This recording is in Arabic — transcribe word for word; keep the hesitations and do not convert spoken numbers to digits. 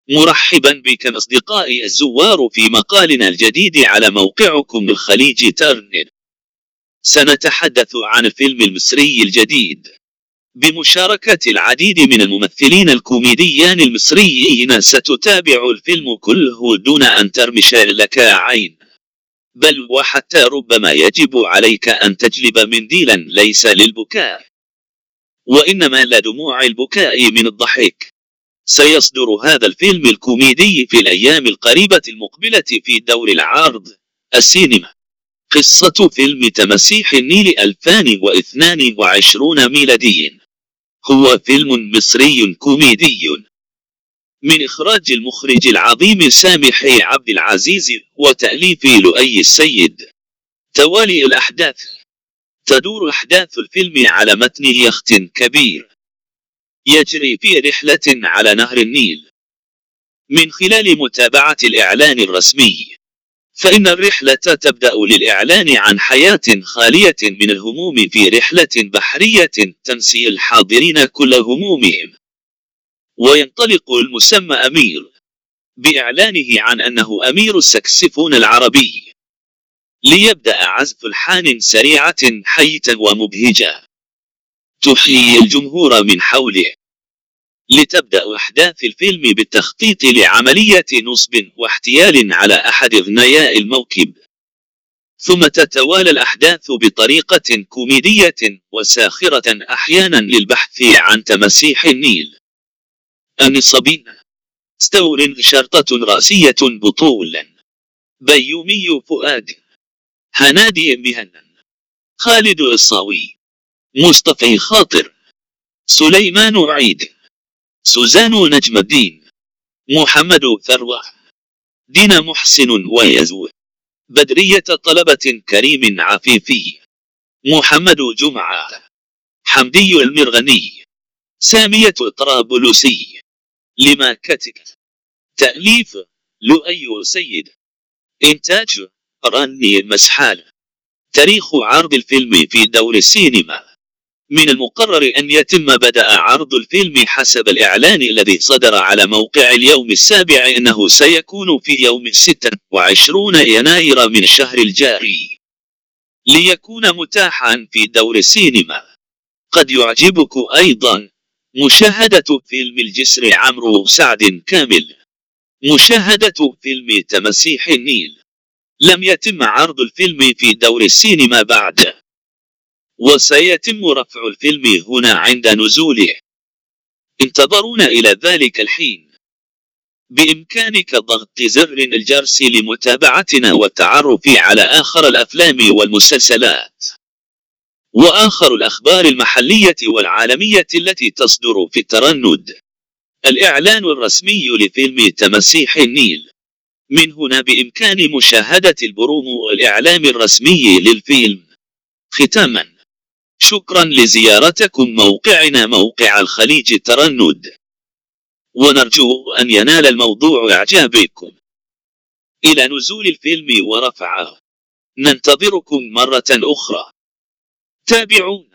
مرحبا بكم أصدقائي الزوار في مقالنا الجديد على موقعكم الخليجي ترند. سنتحدث عن الفيلم المصري الجديد بمشاركة العديد من الممثلين الكوميديين المصريين. ستتابع الفيلم كله دون أن ترمش لك عين، بل وحتى ربما يجب عليك أن تجلب منديلا ليس للبكاء وإنما لدموع البكاء من الضحك. سيصدر هذا الفيلم الكوميدي في الأيام القريبة المقبلة في دور العرض السينما. قصة فيلم تماسيح النيل ألفين واثنين وعشرين ميلادي هو فيلم مصري كوميدي من إخراج المخرج العظيم سامح عبد العزيز وتأليف لؤي السيد. توالي الأحداث: تدور أحداث الفيلم على متن يخت كبير يجري في رحلة على نهر النيل. من خلال متابعة الإعلان الرسمي، فإن الرحلة تبدأ للإعلان عن حياة خالية من الهموم في رحلة بحرية تنسي الحاضرين كل همومهم. وينطلق المسمى أمير بإعلانه عن أنه أمير السكسفون العربي، ليبدأ عزف الحان سريعة حية ومبهجة تحيي الجمهور من حوله. لتبدأ أحداث الفيلم بالتخطيط لعملية نصب واحتيال على أحد أغنياء الموكب، ثم تتوالى الأحداث بطريقة كوميدية وساخرة أحيانا للبحث عن تماسيح النيل. النصابين: ستور شرطة رأسية بطولا: بيومي فؤاد، هنادي مهنا، خالد الصاوي، مصطفى خاطر، سليمان عيد، سوزان نجم الدين، محمد ثروة، دينا محسن ويزو، بدرية طلبة كريم عفيفي، محمد جمعة، حمدي المرغني، سامية طرابلسي. لما كتب. تأليف لؤي سيد. إنتاج راني المسحال. تاريخ عرض الفيلم في دور السينما: من المقرر أن يتم بدء عرض الفيلم حسب الإعلان الذي صدر على موقع اليوم السابع أنه سيكون في يوم ستة وعشرين يناير من الشهر الجاري، ليكون متاحا في دور السينما. قد يعجبك أيضا مشاهدة فيلم الجسر عمرو سعد كامل. مشاهدة فيلم تماسيح النيل. لم يتم عرض الفيلم في دور السينما بعد، وسيتم رفع الفيلم هنا عند نزوله. انتظرونا إلى ذلك الحين. بإمكانك ضغط زر الجرس لمتابعتنا والتعرف على آخر الأفلام والمسلسلات وآخر الأخبار المحلية والعالمية التي تصدر في الترند. الإعلان الرسمي لفيلم تماسيح النيل. من هنا بإمكان مشاهدة البرومو والإعلان الرسمي للفيلم. ختاما، شكرا لزيارتكم موقعنا موقع الخليج ترند، ونرجو أن ينال الموضوع إعجابكم. إلى نزول الفيلم ورفعه ننتظركم مرة أخرى. تابعونا.